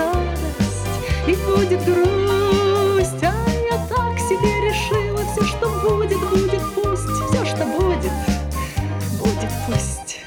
радость, и будет грусть. А я так себе решила, все, что будет, будет пусть. Все, что будет, будет пусть.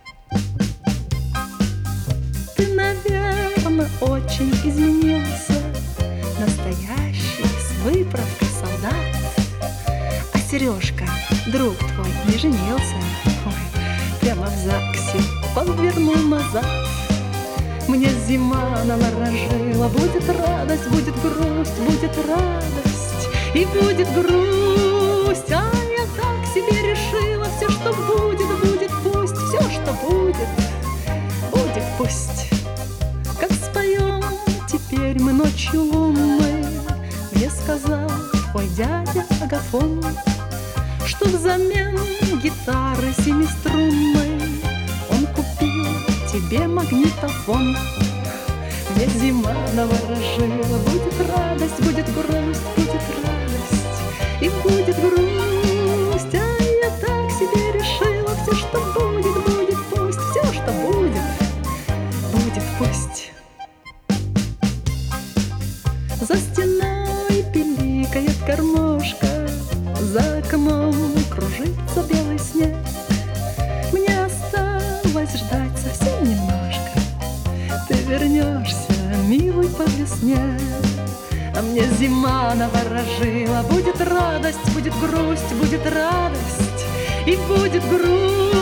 Ты, наверно, очень изменился, настоящий, с выправкой солдат. А Сережка, друг твой, не женился. Ой, прямо в ЗАГСе повернул назад. Мне зима наворожила, будет радость, будет грусть, будет радость, и будет грусть. А я так себе решила, все, что будет, будет пусть. Все, что будет, будет пусть. Как споем теперь мы ночью лунной, мне сказал твой дядя Агафон, что взамен гитары семиструнной он купил тебе магнитофон. Мне зима наворожила, будет радость, будет грусть, будет радость, и будет грусть. А я так себе решила, все, что будет, будет пусть. Все, что будет, будет пусть. За стеной пиликает кормушка, за окном кружится белый снег. Мне осталось ждать совсем немножко, ты вернешься, милый, по весне. А мне зима наворожила, будет радость, будет грусть, будет радость, и будет грусть.